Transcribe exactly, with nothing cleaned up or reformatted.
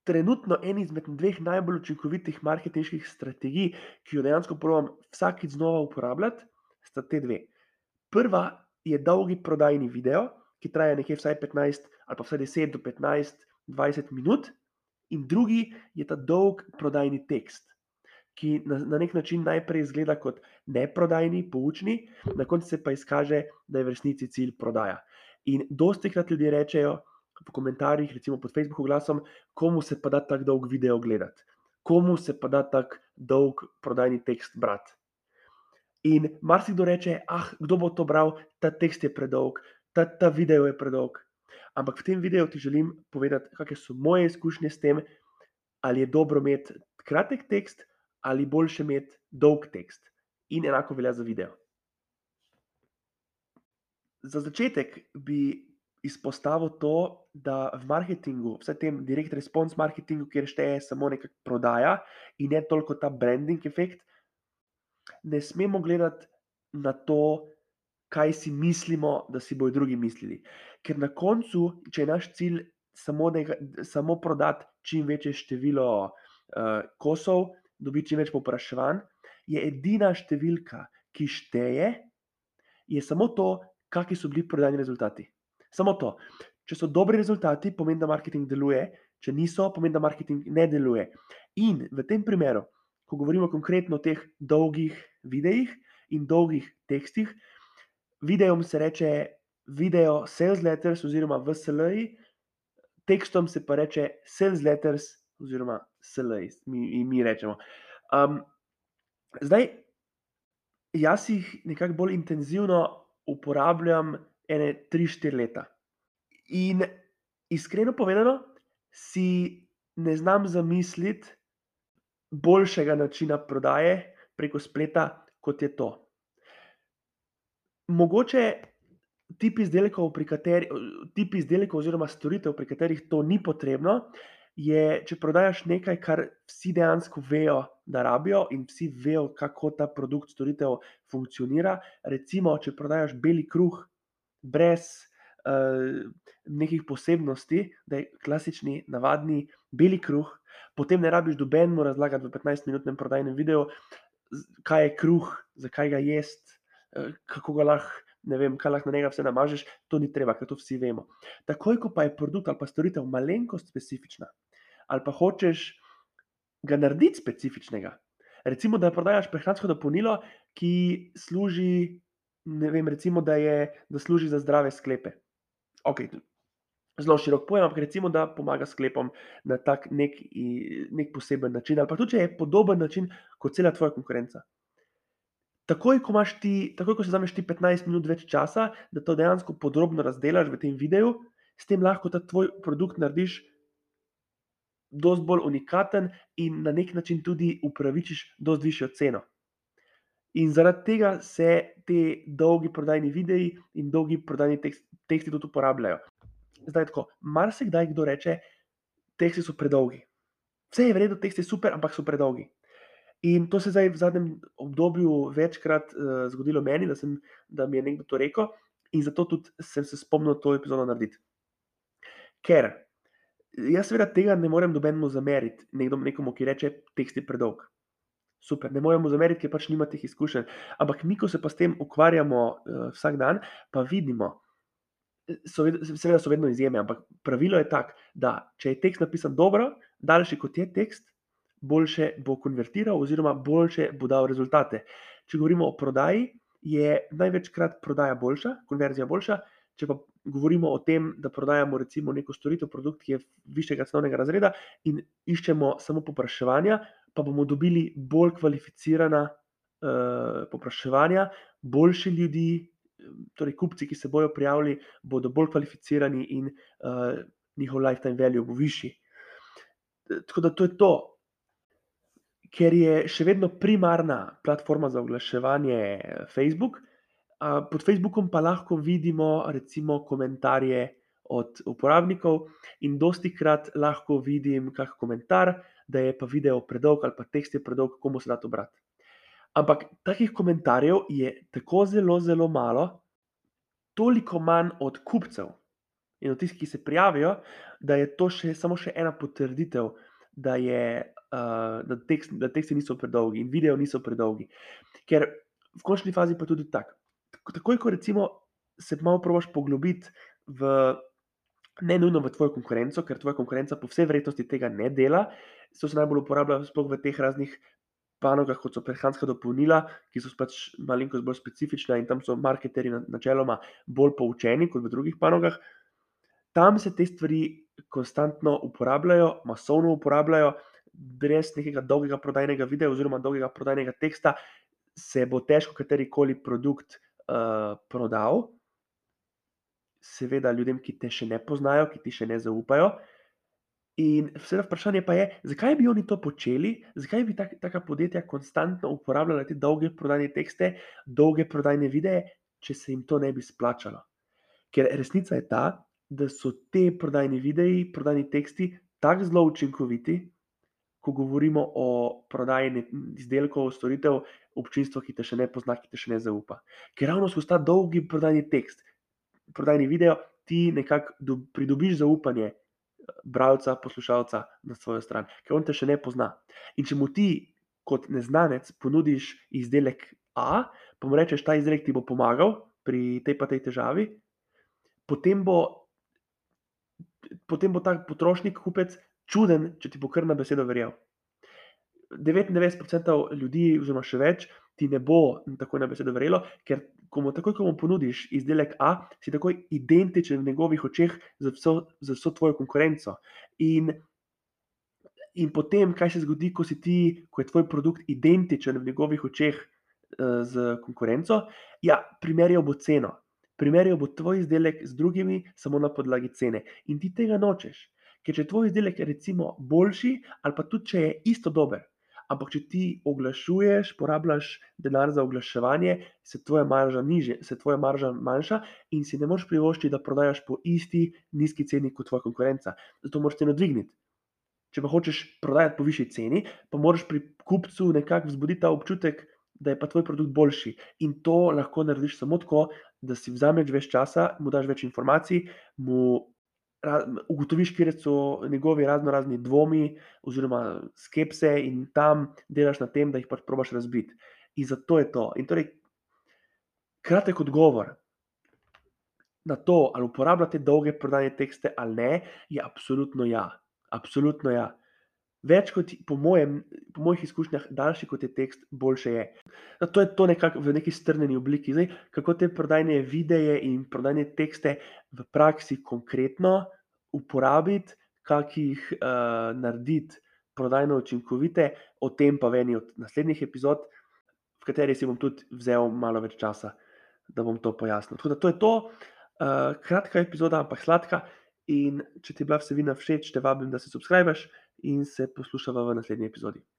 trenutno en izmed dveh najbolj učinkovitih marketinških strategij, ki jo dejansko probam vsakič znova uporabljati, sta te dve. Prva je dolgi prodajni video, ki traja nekje vsaj petnajst ali pa vsaj deset do petnajst, dvajset minut, in drugi je ta dolg prodajni tekst, ki na, na nek način najprej izgleda kot neprodajni, poučni, na koncu se pa izkaže, da je v resnici cilj prodaja. In dostikrat ljudje rečejo v komentarjih, recimo pod Facebook oglasom, komu se pa da tak dolg video gledati, komu se pa da tak dolg prodajni tekst brati. In marsikdo reče, ah, kdo bo to bral, ta tekst je predolg, ta, ta video je predolg. Ampak v tem videu ti želim povedati, kakšne so moje izkušnje s tem, ali je dobro imeti kratek tekst ali boljše imeti dolg tekst. In enako velja za video. Za začetek bi izpostavil to, da v marketingu, vsaj tem direct response marketingu, kjer šteje samo nekako prodaja in ne toliko ta branding efekt, ne smemo gledati na to, kaj si mislimo, da si bojo drugi mislili. Ker na koncu, če je naš cilj samo, nekaj, samo prodati čim večje število uh, kosov, dobiti čim več povpraševanj, je edina številka, ki šteje, je samo to, kakšni so bili prodajni rezultati. Samo to. Če so dobri rezultati, pomeni, da marketing deluje, če niso, pomeni, da marketing ne deluje. In v tem primeru, ko govorimo konkretno o teh dolgih videih in dolgih tekstih, videom se reče video sales letters oziroma V S L-ji, tekstom se pa reče sales letters oziroma S L-ji, mi, mi rečemo. Um, zdaj, jaz jih nekako bolj intenzivno uporabljam ene tri štiri leta. In iskreno povedano, si ne znam zamisliti boljšega načina prodaje preko spleta, kot je to. Mogoče tip izdelkov, pri kateri, tip izdelkov oziroma storitev, pri katerih to ni potrebno, je, če prodajaš nekaj, kar vsi dejansko vejo, da rabijo in vsi vejo, kako ta produkt, storitev funkcionira. Recimo, če prodajaš beli kruh brez uh, nekih posebnosti, da je klasični, navadni beli kruh, potem ne rabiš nobenemu razlagati v petnajstminutnem prodajnem videu, kaj je kruh, zakaj ga jesti, uh, kako ga lahko, ne vem, kaj lahko na njega vse namažeš, to ni treba, ker to vsi vemo. Takoj, ko pa je produkt ali pa storitev malenkost specifična, ali pa hočeš ga narediti specifičnega, recimo, da prodajaš prehransko dopolnilo, ki služi, ne vem, recimo, da, je, da služi za zdrave sklepe. Ok, zelo širok pojem, ampak recimo, da pomaga sklepom na tak nek, nek poseben način, ali pa tudi, če je podoben način kot cela tvoja konkurenca. Takoj, ko imaš ti, takoj, ko se vzameš ti petnajst minut več časa, da to dejansko podrobno razdelaš v tem videu, s tem lahko ta tvoj produkt narediš dosti bolj unikaten in na nek način tudi upravičiš dosti višjo ceno. In zaradi tega se te dolgi prodajni videi in dolgi prodajni tekst, teksti tudi uporabljajo. Zdaj tako, marsikdaj kdo reče, teksti so predolgi. Vse je v redu, tekst je super, ampak so predolgi. In to se zdaj v zadnjem obdobju večkrat uh, zgodilo meni, da, sem, da mi je nekdo to rekel, in zato tudi sem se spomnil to epizodo narediti. Ker jaz seveda tega ne morem nobenemu zameriti, nekdo, nekomu, ki reče, tekst je predolg. Super, ne moremo zameriti, ker pač nima teh izkušenj. Ampak mi, ko se pa s tem ukvarjamo uh, vsak dan, pa vidimo, so, seveda so vedno izjeme, ampak pravilo je tak, da če je tekst napisan dobro, daljši kot je tekst, boljše bo konvertiral oziroma boljše bo dal rezultate. Če govorimo o prodaji, je največkrat prodaja boljša, konverzija boljša. Če pa govorimo o tem, da prodajamo recimo neko storitev, produkt, ki je višjega cenovnega razreda in iščemo samo povpraševanja, pa bomo dobili bolj kvalificirana uh, povpraševanja, boljši ljudi, torej kupci, ki se bojo prijavili, bodo bolj kvalificirani in uh, njihov lifetime value bo višji. Tako da to je to. Ker je še vedno primarna platforma za oglaševanje Facebook, pod Facebookom pa lahko vidimo recimo komentarje od uporabnikov in dostikrat lahko vidim kak komentar, da je pa video predolg ali pa tekst je predolg, komu se da to brati. Ampak takih komentarjev je tako zelo, zelo malo, toliko manj od kupcev in od tistih, ki se prijavijo, da je to še samo še ena potrditev, da je, uh, da tekst da teksti niso predolgi in videi niso predolgi. Ker v končni fazi pa tudi tako. Takoj, ko recimo se malo probaš poglobiti v ne nujno v tvojo konkurenco, ker tvoja konkurenca po vsej verjetnosti tega ne dela, to se najbolj uporablja sploh v teh raznih panogah, kot so prehranska dopolnila, ki so pač malenkost bolj specifična in tam so marketerji na načeloma bolj poučeni kot v drugih panogah. Tam se te stvari konstantno uporabljajo, masovno uporabljajo, brez nekega dolgega prodajnega videa oziroma dolgega prodajnega teksta se bo težko katerikoli produkt, uh, prodal. Seveda ljudem, ki te še ne poznajo, ki ti še ne zaupajo. In seveda vprašanje pa je, zakaj bi oni to počeli, zakaj bi tak, taka podjetja konstantno uporabljala te dolge prodajne tekste, dolge prodajne videe, če se jim to ne bi splačalo. Ker resnica je ta, da so te prodajni videi, prodajni teksti tako zelo učinkoviti, ko govorimo o prodaji izdelkov, storitev, občinstvo, ki te še ne pozna, ki te še ne zaupa. Ker ravno skozi ta dolgi prodajni tekst, prodajni video, ti nekako do, pridobiš zaupanje bralca, poslušalca na svojo stran, ker on te še ne pozna. In če mu ti kot neznanec ponudiš izdelek A, pa mu rečeš, ta izdelek ti bo pomagal pri tej pa tej težavi, potem bo, potem bo ta potrošnik, kupec čuden, če ti bo kar na besedo verjel. devetindevetdeset procentov ljudi, oziroma še več, ti ne bo takoj na besedo verjelo, ker ko mu takoj, ko mu ponudiš izdelek A, si takoj identičen v njegovih očeh z vso, z vso tvojo konkurenco. In, in potem, kaj se zgodi, ko si ti, ko je tvoj produkt identičen v njegovih očeh uh, z konkurenco? Ja, primerjal bo ceno. Primerjal bo tvoj izdelek z drugimi samo na podlagi cene. In ti tega nočeš. Ker če je tvoj izdelek recimo boljši, ali pa tudi, če je isto dober, ampak če ti oglašuješ, porabljaš denar za oglaševanje, se tvoja marža niže, se tvoja marža manjša in si ne moreš privoščiti, da prodajaš po isti nizki ceni kot tvoja konkurenca. Zato moraš ceno dvigniti. Če pa hočeš prodajati po višji ceni, pa moraš pri kupcu nekako vzbuditi ta občutek, da je pa tvoj produkt boljši. In to lahko narediš samo tako, da si vzameš več časa, mu daš več informacij, mu ugotoviš, kje so njegovi razno razni dvomi oziroma skepse in tam delaš na tem, da jih pač probaš razbiti. In zato je to. In torej, kratek odgovor na to, ali uporabljate dolge prodajne tekste ali ne, je absolutno ja. Absolutno ja. Več kot, po mojem, po mojih izkušnjah, daljši kot je tekst, boljše je. To je to nekako v neki strnjeni obliki. Zdaj, kako te prodajne videe in prodajne tekste v praksi konkretno uporabiti, kako jih uh, narediti prodajno učinkovite, o tem pa v eni od naslednjih epizod, v kateri si bom tudi vzel malo več časa, da bom to pojasnil. Tako da to je to, uh, kratka epizoda, ampak sladka. In če ti je bila vsebina všeč, te vabim, da se subskribeš in se poslušava v naslednji epizodi.